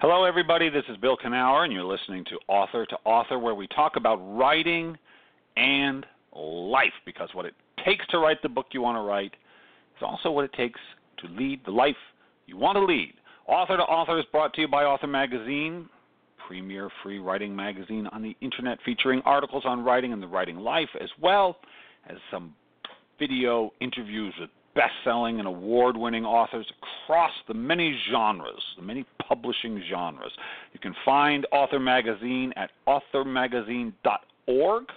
Hello, everybody. This is Bill Knauer, and you're listening to Author to Author, where we talk about writing and life, because what it takes to write the book you want to write is also what it takes to lead the life you want to lead. Author to Author is brought to you by Author Magazine, premier free writing magazine on the internet, featuring articles on writing and the writing life, as well as some video interviews with best-selling and award-winning authors across the many genres, the many publishing genres. You can find Author Magazine at authormagazine.org.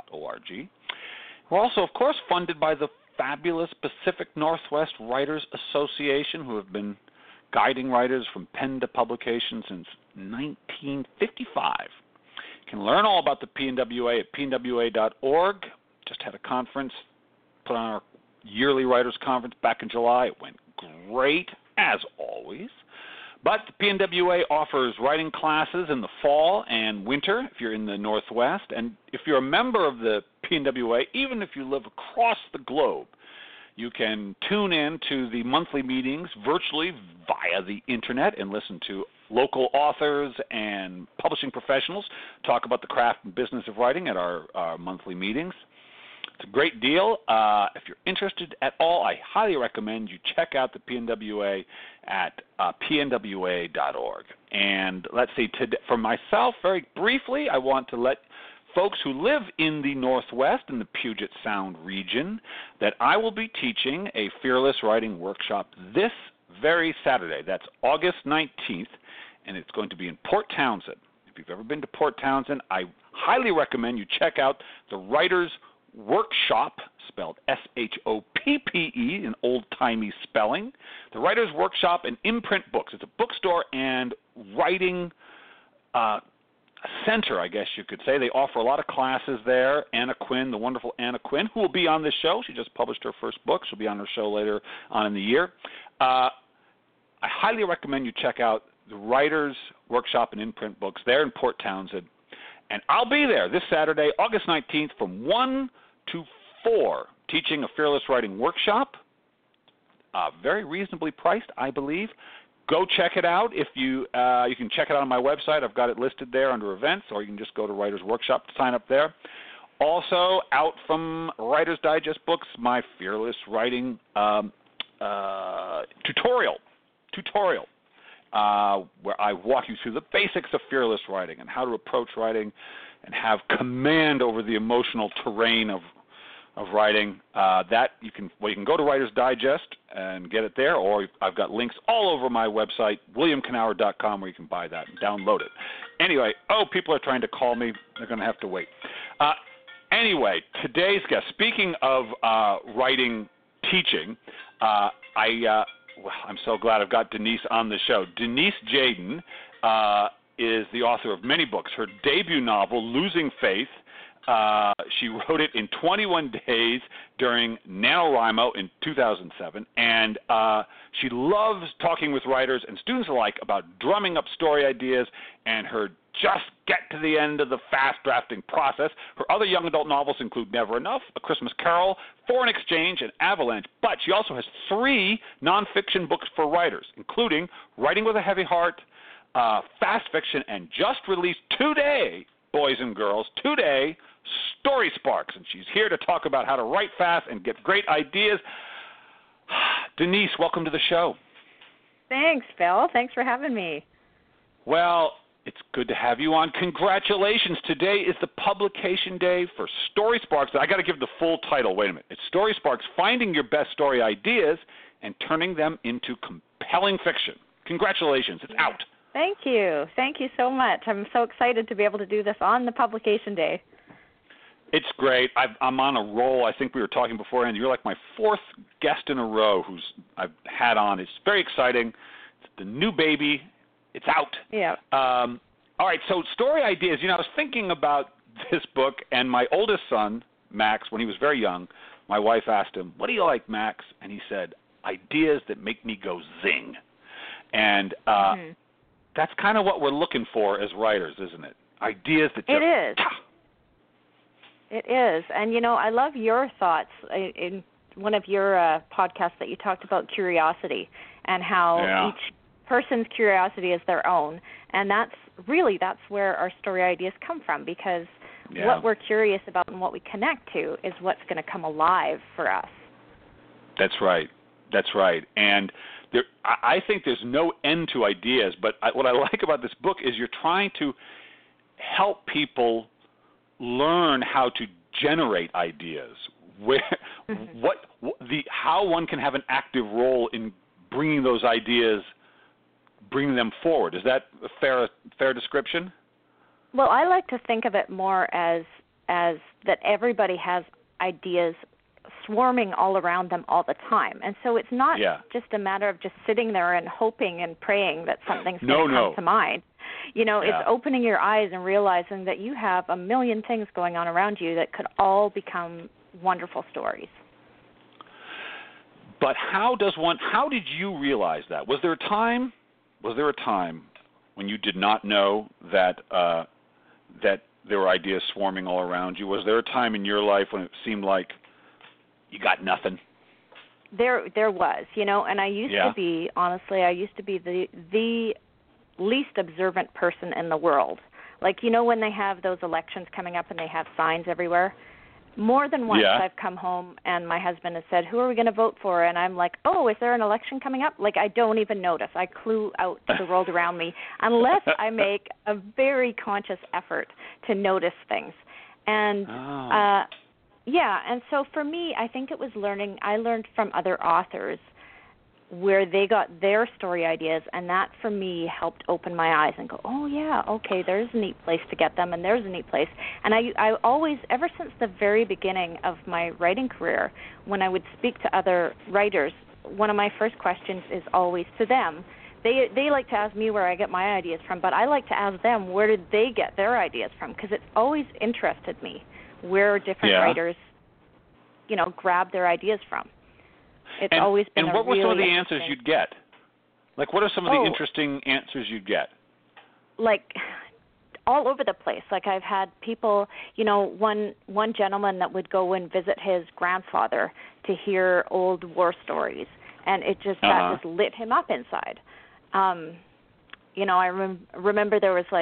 We're also, of course, funded by the fabulous Pacific Northwest Writers Association, who have been guiding writers from pen to publication since 1955. You can learn all about the PNWA at pnwa.org. Just had a conference, put on our yearly writers conference back in July. It went great, as always. But the PNWA offers writing classes in the fall and winter if you're in the Northwest. And if you're a member of the PNWA, even if you live across the globe, you can tune in to the monthly meetings virtually via the internet and listen to local authors and publishing professionals talk about the craft and business of writing at our monthly meetings. It's a great deal. If you're interested at all, I highly recommend you check out the PNWA at pnwa.org. And let's see, for myself, very briefly, I want to let folks who live in the Northwest, in the Puget Sound region, that I will be teaching a Fearless Writing Workshop this very Saturday. That's August 19th, and it's going to be in Port Townsend. If you've ever been to Port Townsend, I highly recommend you check out the Writers Workshop, spelled S-H-O-P-P-E in old-timey spelling. The Writers Workshop and Imprint Books. It's a bookstore and writing center, I guess you could say. They offer a lot of classes there. Anna Quinn, the wonderful Anna Quinn, who will be on this show. She just published her first book. She'll be on her show later on in the year. I highly recommend you check out the Writers Workshop and Imprint Books there in Port Townsend. And I'll be there this Saturday, August 19th, from 1 to 4, teaching a Fearless Writing Workshop. Very reasonably priced, I believe. Go check it out. If you can check it out on my website. I've got it listed there under events, or you can just go to Writers Workshop to sign up there. Also, out from Writer's Digest Books, my Fearless Writing tutorial, where I walk you through the basics of fearless writing and how to approach writing and have command over the emotional terrain of writing. That you can go to Writer's Digest and get it there, or I've got links all over my website, williamknauer.com, where you can buy that and download it. Anyway, people are trying to call me. They're going to have to wait. Anyway, today's guest, speaking of writing teaching, I'm so glad I've got Denise on the show. Denise Jayden is the author of many books. Her debut novel, Losing Faith, she wrote it in 21 days during NaNoWriMo in 2007, and she loves talking with writers and students alike about drumming up story ideas and her just get to the end of the fast drafting process. Her other young adult novels include Never Enough, A Christmas Carol, Foreign Exchange, and Avalanche. But she also has 3 nonfiction books for writers, including Writing with a Heavy Heart, Fast Fiction, and just released today, boys and girls, today, Story Sparks. And she's here to talk about how to write fast and get great ideas. Denise, welcome to the show. Thanks, Phil. Thanks for having me. Well, it's good to have you on. Congratulations. Today is the publication day for Story Sparks. I got to give the full title. Wait a minute. It's Story Sparks, Finding Your Best Story Ideas and Turning Them into Compelling Fiction. Congratulations. It's out. Thank you. Thank you so much. I'm so excited to be able to do this on the publication day. It's great. I'm on a roll. I think we were talking beforehand. You're like my 4th guest in a row who's I've had on. It's very exciting. It's the new baby. It's out. Yeah. All right, so story ideas. I was thinking about this book, and my oldest son, Max, when he was very young, my wife asked him, "What do you like, Max?" And he said, "Ideas that make me go zing." And that's kind of what we're looking for as writers, isn't it? Ideas that just... It is. It is. And, I love your thoughts in one of your podcasts that you talked about curiosity and how each person's curiosity is their own, and that's where our story ideas come from, because what we're curious about and what we connect to is what's going to come alive for us. That's right. And I think there's no end to ideas, but what I like about this book is you're trying to help people learn how to generate ideas, how one can have an active role in bringing those ideas, bringing them forward. Is that a fair description? Well, I like to think of it more as that everybody has ideas swarming all around them all the time. And so it's not just a matter of just sitting there and hoping and praying that something's going to come to mind. It's opening your eyes and realizing that you have a million things going on around you that could all become wonderful stories. But how did you realize that? Was there a time when you did not know that there were ideas swarming all around you? Was there a time in your life when it seemed like you got nothing? There was, and I used to be, honestly, the least observant person in the world. Like, when they have those elections coming up and they have signs everywhere, more than once I've come home and my husband has said, "Who are we going to vote for?" And I'm like, "Oh, is there an election coming up?" Like, I don't even notice. I clue out to the world around me unless I make a very conscious effort to notice things. And and so for me, I think it was learning. I learned from other authors where they got their story ideas, and that for me helped open my eyes and go, oh yeah, okay, there's a neat place to get them, and there's a neat place. And I always, ever since the very beginning of my writing career, when I would speak to other writers, one of my first questions is always to them. They like to ask me where I get my ideas from, but I like to ask them where did they get their ideas from, because it's always interested me where different writers, grab their ideas from. It's always been And what were really some of the answers you'd get? Like, what are some of the interesting answers you'd get? Like, all over the place. Like, I've had people, one gentleman that would go and visit his grandfather to hear old war stories, and it just that just lit him up inside. I remember there was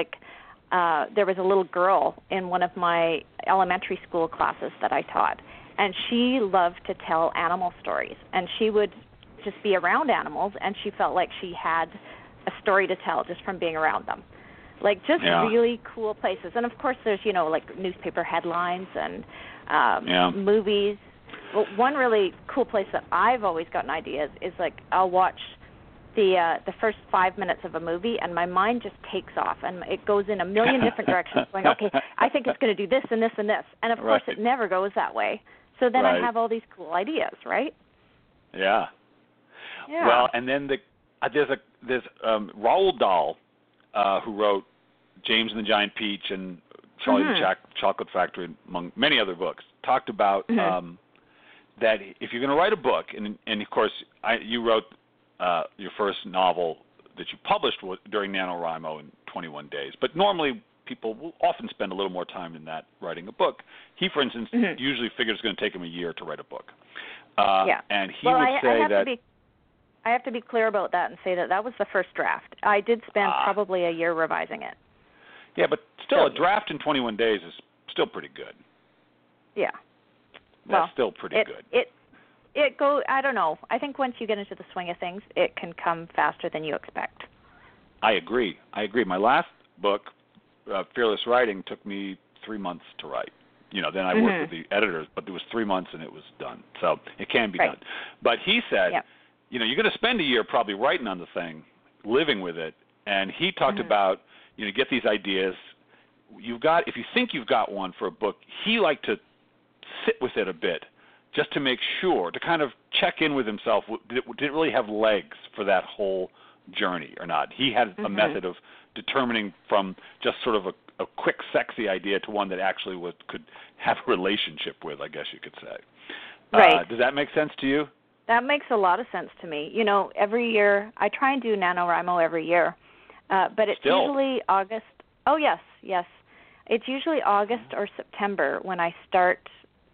a little girl in one of my elementary school classes that I taught, and she loved to tell animal stories, and she would just be around animals, and she felt like she had a story to tell just from being around them. Like, just really cool places. And, of course, there's, like newspaper headlines and movies. Well, one really cool place that I've always gotten ideas is, like, I'll watch the first 5 minutes of a movie, and my mind just takes off, and it goes in a million different directions, going, okay, I think it's going to do this and this and this. And, of course, it never goes that way. So then I have all these cool ideas, right? Yeah. Well, and then there's Roald Dahl, who wrote James and the Giant Peach and Charlie the Chocolate Factory, among many other books, talked about that if you're going to write a book, and of course you wrote your first novel that you published during NaNoWriMo in 21 days, but normally people will often spend a little more time than that writing a book. He, for instance, usually figures it's going to take him a year to write a book. And he would say that... I have to be clear about that and say that was the first draft. I did spend probably a year revising it. Yeah, but still, a draft in 21 days is still pretty good. Yeah. That's still pretty good. I don't know. I think once you get into the swing of things, it can come faster than you expect. I agree. My last book, Fearless Writing, took me 3 months to write. Then I worked with the editors, but it was 3 months and it was done. So it can be done. But he said, you're going to spend a year probably writing on the thing, living with it. And he talked about, get these ideas. If you think you've got one for a book, he liked to sit with it a bit just to make sure, to kind of check in with himself. Did it really have legs for that whole journey or not? He had a method of determining from just sort of a quick, sexy idea to one that actually could have a relationship with, I guess you could say. Right. Does that make sense to you? That makes a lot of sense to me. Every year, I try and do NaNoWriMo every year, but it's usually August. Oh, yes. It's usually August or September when I start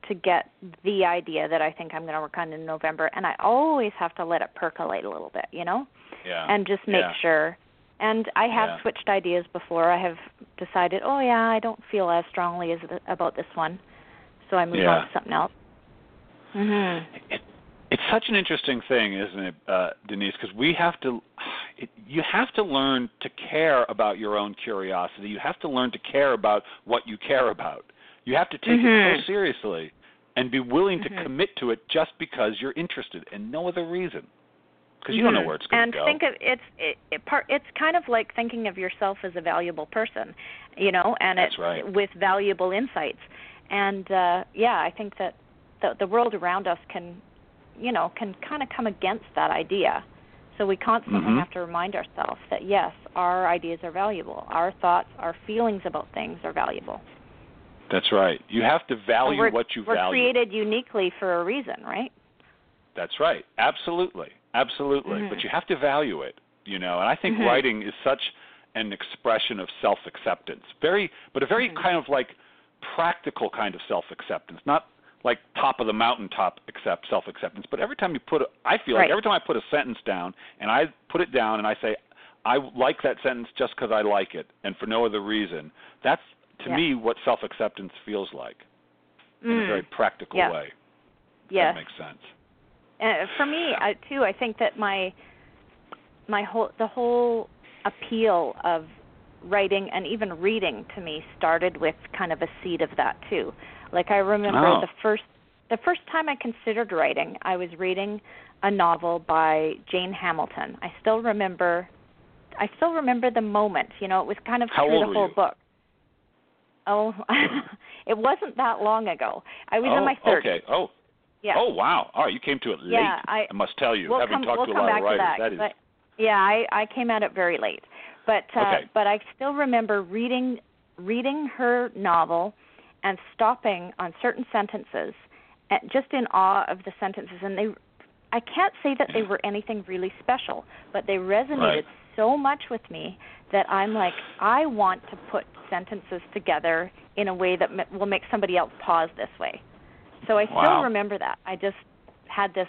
to get the idea that I think I'm going to work on in November, and I always have to let it percolate a little bit, and just make sure. And I have switched ideas before. I have decided, I don't feel as strongly about this one, so I move on to something else. Mm-hmm. It's such an interesting thing, isn't it, Denise? Because you have to learn to care about your own curiosity. You have to learn to care about what you care about. You have to take it so seriously and be willing to commit to it just because you're interested and no other reason. Because you don't know where it's going to go. And think of it's kind of like thinking of yourself as a valuable person, and That's right. with valuable insights. And I think that the world around us can kind of come against that idea. So we constantly have to remind ourselves that, yes, our ideas are valuable. Our thoughts, our feelings about things are valuable. That's right. You have to value what you value. We're created uniquely for a reason, right? That's right. Absolutely. Absolutely. But you have to value it, and I think writing is such an expression of self-acceptance. But a very kind of like practical kind of self-acceptance, not like top of the mountaintop self-acceptance. But every time you every time I put a sentence down and I put it down and I say, I like that sentence just because I like it and for no other reason, that's, to me, what self-acceptance feels like in a very practical way. Yes. That makes sense. For me, too, I think that the whole appeal of writing and even reading to me started with kind of a seed of that too. Like I remember the first time I considered writing, I was reading a novel by Jane Hamilton. I still remember the moment. It was kind of through the whole book. Oh, it wasn't that long ago. I was in my 30s. Okay. Oh. Yeah. Oh, wow. All right, you came to it late. Yeah, I must tell you, having talked to a lot of writers, that is. I came at it very late. But I still remember reading her novel and stopping on certain sentences, just in awe of the sentences. And I can't say that they were anything really special, but they resonated so much with me that I'm like, I want to put sentences together in a way that will make somebody else pause this way. So I still remember that. I just had this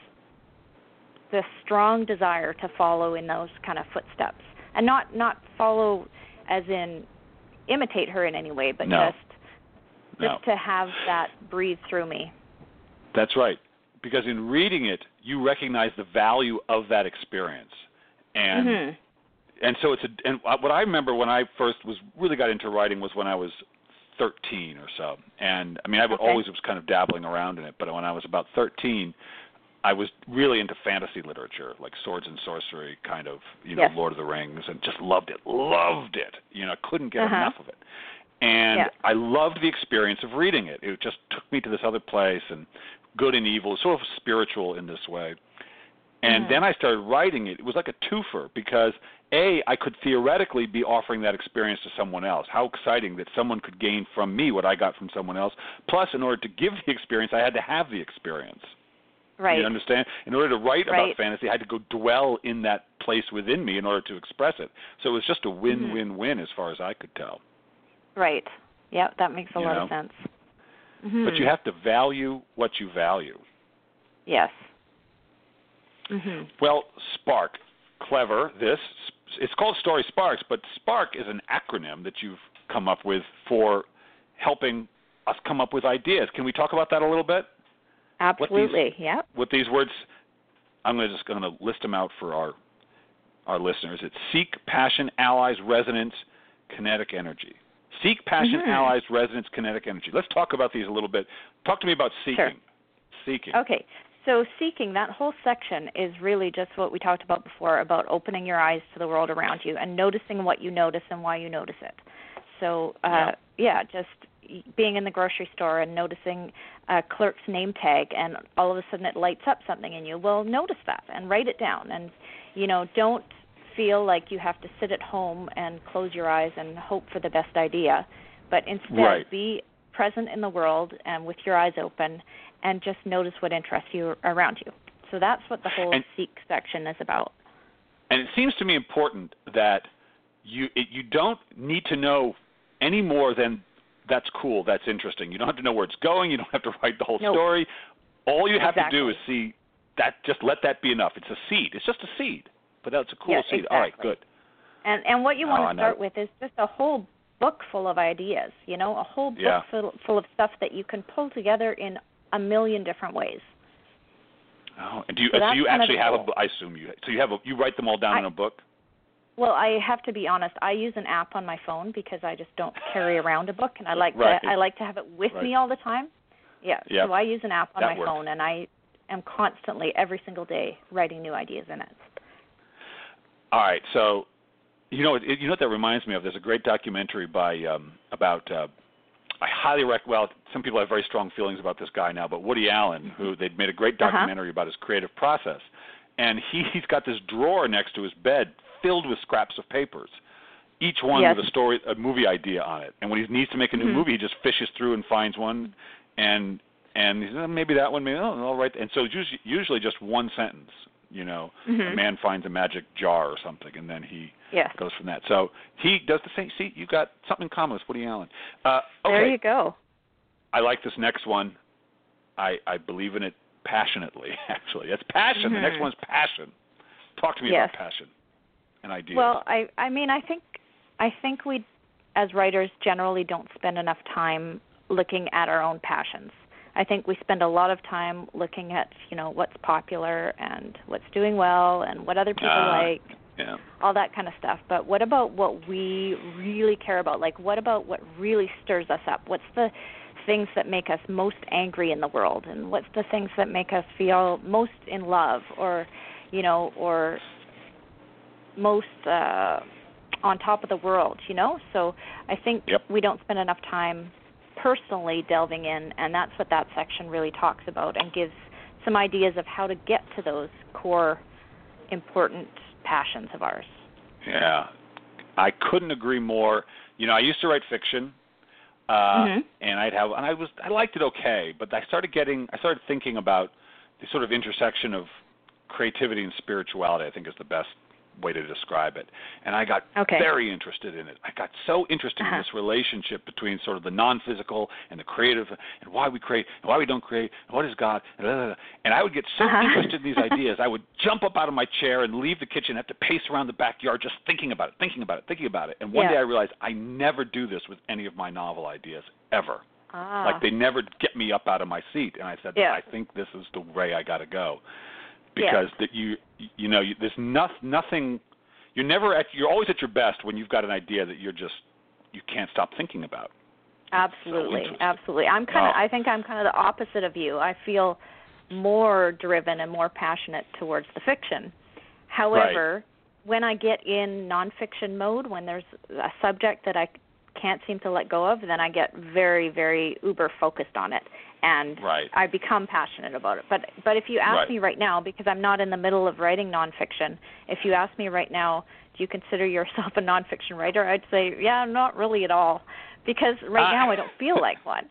strong desire to follow in those kind of footsteps, and not follow as in imitate her in any way, but just to have that breathe through me. That's right, because in reading it, you recognize the value of that experience, and so and what I remember when I first really got into writing was when I was 13 or so. And I mean, I always was kind of dabbling around in it, but when I was about 13, I was really into fantasy literature, like swords and sorcery, kind of, Lord of the Rings, and just loved it. Couldn't get enough of it. And I loved the experience of reading it. It just took me to this other place, and good and evil, sort of spiritual in this way. And then I started writing it. It was like a twofer because, I could theoretically be offering that experience to someone else. How exciting that someone could gain from me what I got from someone else. Plus, in order to give the experience, I had to have the experience. Right. You understand? In order to write about fantasy, I had to go dwell in that place within me in order to express it. So it was just a win-win-win as far as I could tell. Right. Yeah, that makes a lot of sense. But you have to value what you value. Yes. Well, Spark, clever, it's called Story Sparks, but Spark is an acronym that you've come up with for helping us come up with ideas. Can we talk about that a little bit? Absolutely, With these words, I'm just going to list them out for our listeners. It's Seek, Passion, Allies, Resonance, Kinetic Energy. Seek, Passion, Allies, Resonance, Kinetic Energy. Let's talk about these a little bit. Talk to me about seeking. Sure. Seeking. Okay. So seeking, that whole section is really just what we talked about before, about opening your eyes to the world around you and noticing what you notice and why you notice it. So, just being in the grocery store and noticing a clerk's name tag, and all of a sudden it lights up something in you. Well, notice that and write it down. And, don't feel like you have to sit at home and close your eyes and hope for the best idea, but instead be present in the world and with your eyes open and just notice what interests you around you. So that's what the whole Seek section is about. And it seems to me important that you don't need to know any more than that's cool, that's interesting. You don't have to know where it's going. You don't have to write the whole Nope. story. All you have to Exactly. do is see that. Just let that be enough. It's a seed. It's just a seed, but that's a cool seed. Exactly. All right, good. And what you want to start no. with is just a whole book full of ideas, a whole book full of stuff that you can pull together in a million different ways. Oh, and do you actually have I assume you. So you write them all down in a book? Well, I have to be honest. I use an app on my phone because I just don't carry around a book, and I like to have it with me all the time. Yeah. Yep. So I use an app on my works. phone, and I am constantly, every single day, writing new ideas in it. All right. So, you know what that reminds me of? There's a great documentary by about. I highly recommend. Well, some people have very strong feelings about this guy now, but Woody Allen, who they'd made a great documentary about his creative process, and he's got this drawer next to his bed filled with scraps of papers, each one with a movie idea on it. And when he needs to make a new movie, he just fishes through and finds one, and he says, maybe that one, maybe I'll write. And so it's usually just one sentence. A man finds a magic jar or something, and then he goes from that. So he does the same. See, you got something in common with Woody Allen. Okay. There you go. I like this next one. I believe in it passionately, actually. It's passion. The next one's passion. Talk to me about passion and ideas. Well, I mean, I think we, as writers, generally don't spend enough time looking at our own passions. I think we spend a lot of time looking at, what's popular and what's doing well and what other people like, all that kind of stuff. But what about what we really care about? Like, what about what really stirs us up? What's the things that make us most angry in the world? And what's the things that make us feel most in love or most on top of the world, So I think we don't spend enough time personally delving in, and that's what that section really talks about and gives some ideas of how to get to those core important passions of ours. Yeah, I couldn't agree more. I used to write fiction, and I liked it okay, but I started thinking about the sort of intersection of creativity and spirituality. I think is the best way to describe it. And I got very interested in it. I got so interested in this relationship between sort of the non-physical and the creative, and why we create and why we don't create, and what is God, and I would get so interested in these ideas, I would jump up out of my chair and leave the kitchen, have to pace around the backyard just thinking about it. And one day I realized I never do this with any of my novel ideas, ever. Like they never get me up out of my seat. And I said, I think this is the way I got to go. Because that there's nothing. You're always at your best when you've got an idea that you can't stop thinking about. Absolutely, absolutely. I think I'm kind of the opposite of you. I feel more driven and more passionate towards the fiction. However, when I get in nonfiction mode, when there's a subject that I can't seem to let go of, then I get very, very uber focused on it. And I become passionate about it. But if you ask me right now, because I'm not in the middle of writing nonfiction, if you ask me right now, do you consider yourself a nonfiction writer? I'd say, not really at all, because right now I don't feel like one.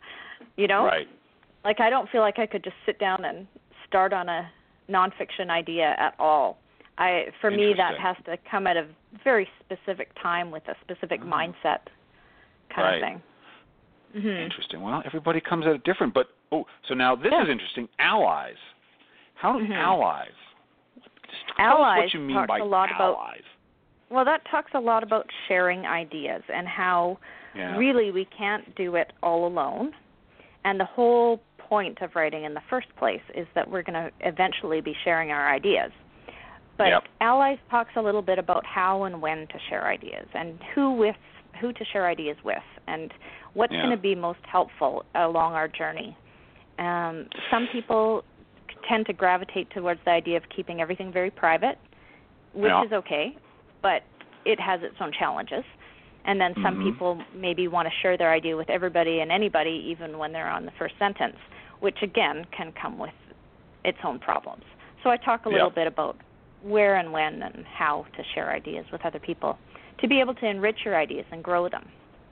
Like I don't feel like I could just sit down and start on a nonfiction idea at all. For me, that has to come at a very specific time with a specific mindset kind of thing. Interesting. Well, everybody comes at it different, but so now this is interesting. Allies. How do allies? Tell us what you mean by allies. Well, that talks a lot about sharing ideas and how really we can't do it all alone. And the whole point of writing in the first place is that we're going to eventually be sharing our ideas. But allies talks a little bit about how and when to share ideas and who to share ideas with and what's going to be most helpful along our journey. Some people tend to gravitate towards the idea of keeping everything very private, which is okay, but it has its own challenges. And then some people maybe want to share their idea with everybody and anybody, even when they're on the first sentence, which, again, can come with its own problems. So I talk a little bit about where and when and how to share ideas with other people to be able to enrich your ideas and grow them.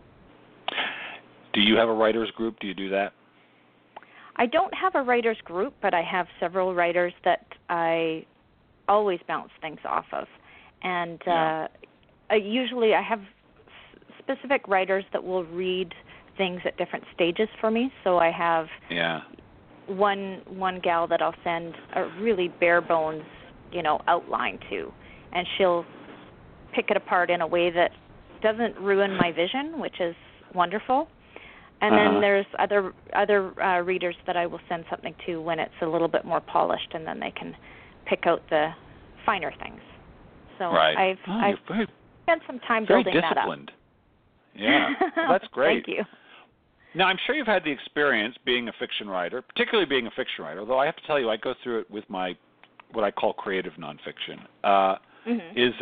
Do you have a writer's group? Do you do that? I don't have a writer's group, but I have several writers that I always bounce things off of. And usually I have specific writers that will read things at different stages for me. So I have one gal that I'll send a really bare bones, outline to, and she'll pick it apart in a way that doesn't ruin my vision, which is wonderful. And then there's other readers that I will send something to when it's a little bit more polished, and then they can pick out the finer things. So I've spent some time building that up. Very disciplined. Yeah, well, that's great. Thank you. Now, I'm sure you've had the experience being a fiction writer, particularly being a fiction writer, although I have to tell you, I go through it with my what I call creative nonfiction, is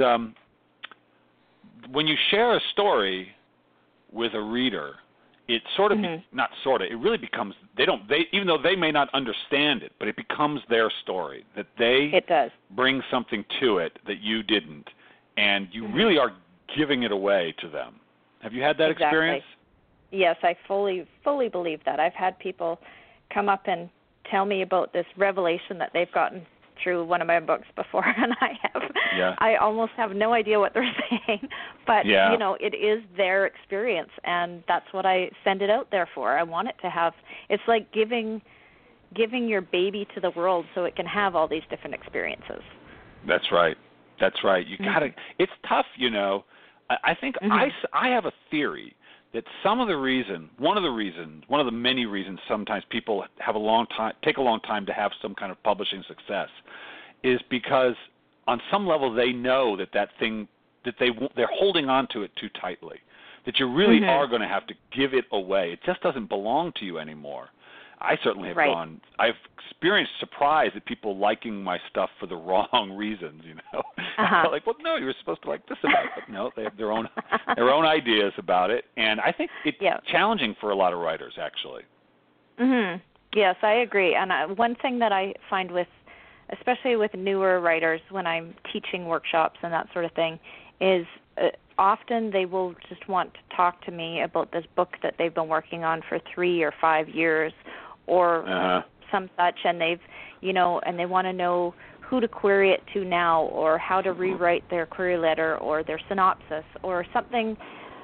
when you share a story with a reader, it sort of it really becomes even though they may not understand it, but it becomes their story, that they bring something to it that you didn't, and you really are giving it away to them. Have you had that experience? Yes, I fully believe that. I've had people come up and tell me about this revelation that they've gotten through one of my books before, and I almost have no idea what they're saying, but it is their experience, and that's what I send it out there for. I want it to have. It's like giving your baby to the world so it can have all these different experiences. That's right. You gotta. It's tough, I think I have a theory that one of the many reasons sometimes people take a long time to have some kind of publishing success is because on some level they know that thing that they're holding on to it too tightly, that you really are going to have to give it away. It just doesn't belong to you anymore. I certainly have I've experienced surprise at people liking my stuff for the wrong reasons, Like, well, no, you were supposed to like this about it. But no, they have their own ideas about it, and I think it's challenging for a lot of writers, actually. Yes, I agree. And one thing that I find especially with newer writers when I'm teaching workshops and that sort of thing, is often they will just want to talk to me about this book that they've been working on for 3 or 5 years, or some such, and and they want to know who to query it to now, or how to rewrite their query letter or their synopsis, or something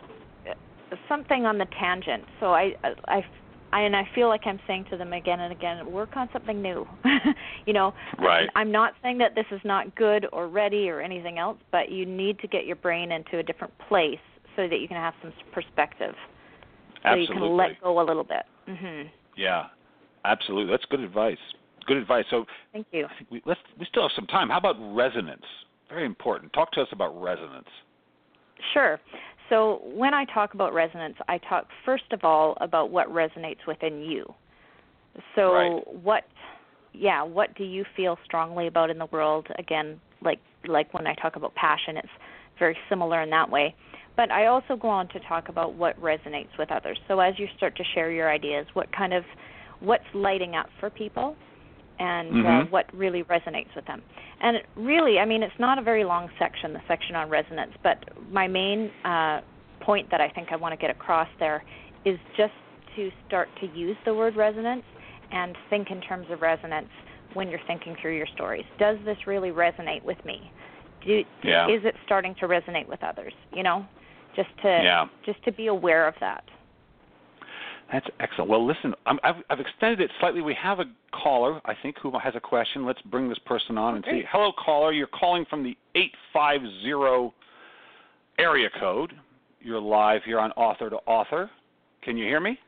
on the tangent. So I feel like I'm saying to them again and again, work on something new. Right. I'm not saying that this is not good or ready or anything else, but you need to get your brain into a different place so that you can have some perspective. So Absolutely. You can let go a little bit. Yeah, absolutely. That's good advice. So thank you. I think we still have some time. How about resonance? Very important. Talk to us about resonance. Sure. So when I talk about resonance, I talk first of all about what resonates within you. So what do you feel strongly about in the world? Again, like when I talk about passion, it's very similar in that way. But I also go on to talk about what resonates with others. So as you start to share your ideas, what's lighting up for people, and what really resonates with them. And really, it's not a very long section, the section on resonance, but my main point that I think I want to get across there is just to start to use the word resonance and think in terms of resonance when you're thinking through your stories. Does this really resonate with me? Is it starting to resonate with others? Just to be aware of that. That's excellent. Well, listen, I've extended it slightly. We have a caller, I think, who has a question. Let's bring this person on and see. Hello, caller. You're calling from the 850 area code. You're live here on Author to Author. Can you hear me?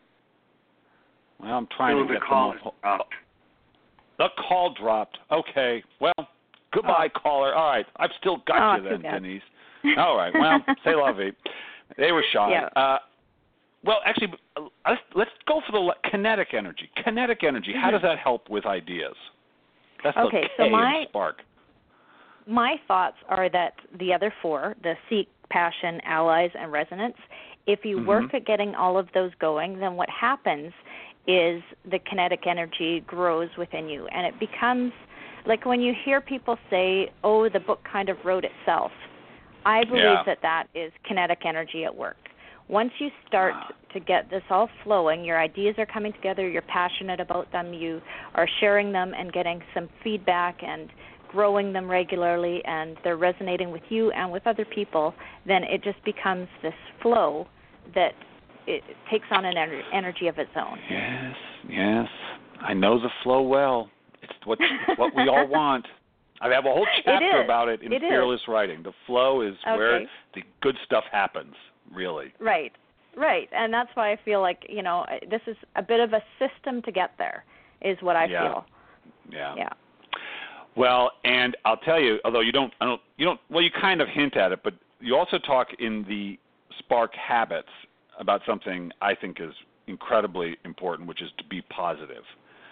Well, I'm trying to get the call dropped. The call dropped. Okay. Well, goodbye, caller. All right. I've still got you then, Denise. All right. Well, c'est la vie. They were shy. Yeah. Well, actually, let's go for the kinetic energy. Kinetic energy, how does that help with ideas? That's the K in spark. My thoughts are that the other four, the seek, passion, allies, and resonance, if you work at getting all of those going, then what happens is the kinetic energy grows within you. And it becomes, like when you hear people say, oh, the book kind of wrote itself, I believe that is kinetic energy at work. Once you start to get this all flowing, your ideas are coming together, you're passionate about them, you are sharing them and getting some feedback and growing them regularly, and they're resonating with you and with other people, then it just becomes this flow that it takes on an energy of its own. Yes. I know the flow well. It's what we all want. I have a whole chapter about it in Fearless Writing. The flow is where the good stuff happens, really. Right. And that's why I feel like, this is a bit of a system to get there, is what I feel. Yeah. Well, and I'll tell you, although you kind of hint at it, but you also talk in the Spark Habits about something I think is incredibly important, which is to be positive.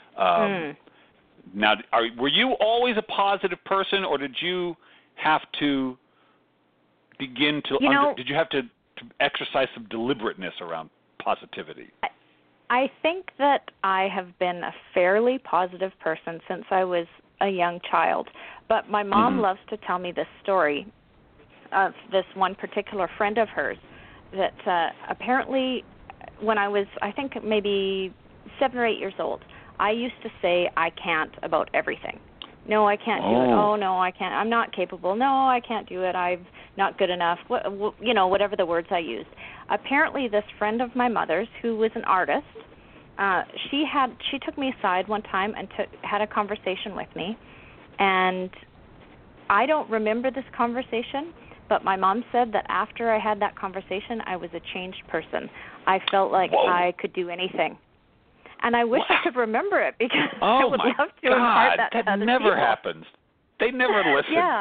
Now, were you always a positive person, or did you have to begin to did you have to exercise some deliberateness around positivity? I think that I have been a fairly positive person since I was a young child, but my mom loves to tell me this story of this one particular friend of hers that apparently when I was, I think, maybe 7 or 8 years old, I used to say I can't about everything. No, I can't do it. Oh, no, I can't. I'm not capable. No, I can't do it. I'm not good enough. Whatever the words I used. Apparently, this friend of my mother's, who was an artist, she took me aside one time and had a conversation with me. And I don't remember this conversation, but my mom said that after I had that conversation, I was a changed person. I felt like I could do anything. And I wish I could remember it because I would love to impart that to other people. That never happens. They never listen. Yeah.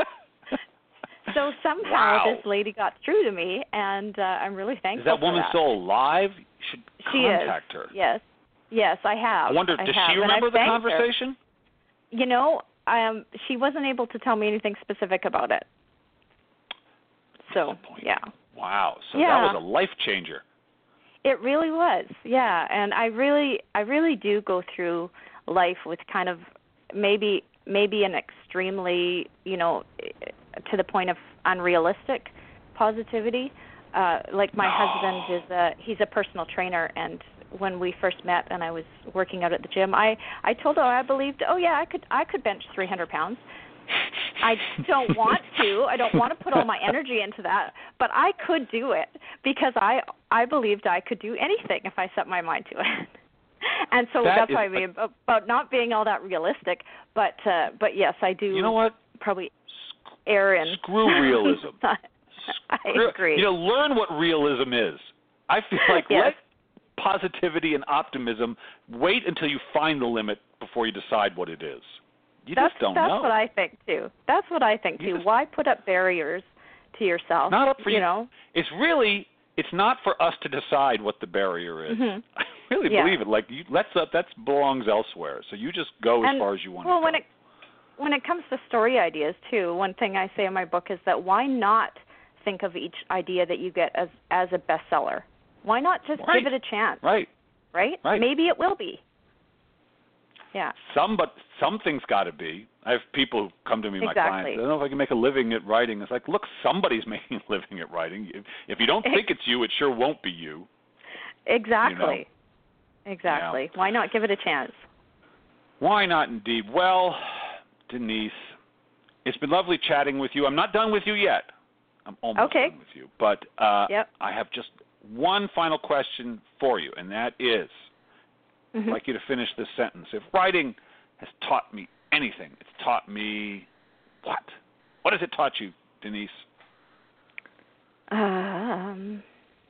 So somehow this lady got through to me, and I'm really thankful for that. Is that woman still alive? You should contact her. Yes. Yes, I have. I wonder, does she remember the conversation? She wasn't able to tell me anything specific about it. So, yeah. Wow. So that was a life changer. It really was, yeah. And I really do go through life with kind of maybe an extremely, to the point of unrealistic positivity. Like my husband he's a personal trainer, and when we first met and I was working out at the gym, I told her I believed, I could bench 300 pounds. I don't want to. I don't want to put all my energy into that, but I could do it because I believed I could do anything if I set my mind to it. And so that's why I mean about not being all that realistic, but yes, I do. You know what? Probably err in. Screw realism. I agree. Learn what realism is. I feel like let positivity and optimism wait until you find the limit before you decide what it is. That's know. That's what I think too. Why put up barriers to yourself? Not up for you. It's not for us to decide what the barrier is. Mm-hmm. I really believe it. Like that belongs elsewhere. So you just go as far as you want to go. Well, when it comes to story ideas too, one thing I say in my book is that why not think of each idea that you get as a bestseller? Why not just give it a chance? Right. Maybe it will be. Yeah. Something's got to be. I have people who come to me, my clients. I don't know if I can make a living at writing. It's like, look, somebody's making a living at writing. If you don't think it's you, it sure won't be you. Exactly. Exactly. Yeah. Why not give it a chance? Why not, indeed? Well, Denise, it's been lovely chatting with you. I'm not done with you yet. I'm almost done with you. But I have just one final question for you, and that is, I'd like you to finish this sentence. If writing has taught me anything, it's taught me what? What has it taught you, Denise? I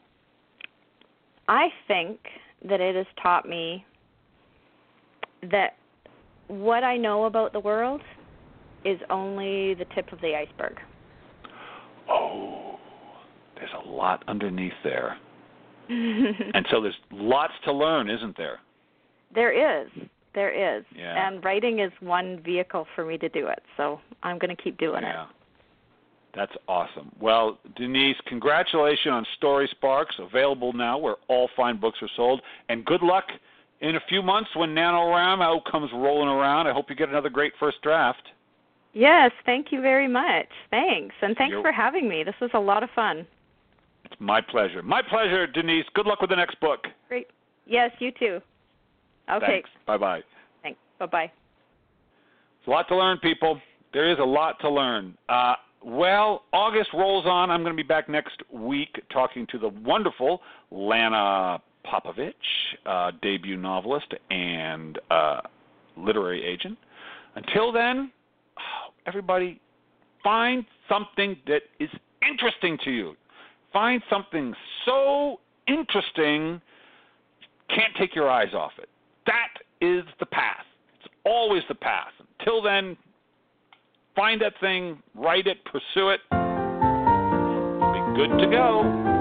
think that it has taught me that what I know about the world is only the tip of the iceberg. Oh, there's a lot underneath there. And so there's lots to learn, isn't there? There is. Yeah. And writing is one vehicle for me to do it, so I'm going to keep doing it. That's awesome. Well, Denise, congratulations on Story Sparks, available now where all fine books are sold, and good luck in a few months when NaNoWriMo comes rolling around. I hope you get another great first draft. Yes, thank you very much. Thanks, and thanks for having me. This was a lot of fun. It's my pleasure. My pleasure, Denise. Good luck with the next book. Great. Yes, you too. Okay. Thanks. Bye-bye. Thanks. Bye-bye. It's a lot to learn, people. There is a lot to learn. Well, August rolls on. I'm going to be back next week talking to the wonderful Lana Popovich, debut novelist and literary agent. Until then, everybody, find something that is interesting to you. Find something so interesting, can't take your eyes off it. That is the path. It's always the path. Until then, find that thing, write it, pursue it. Be good to go.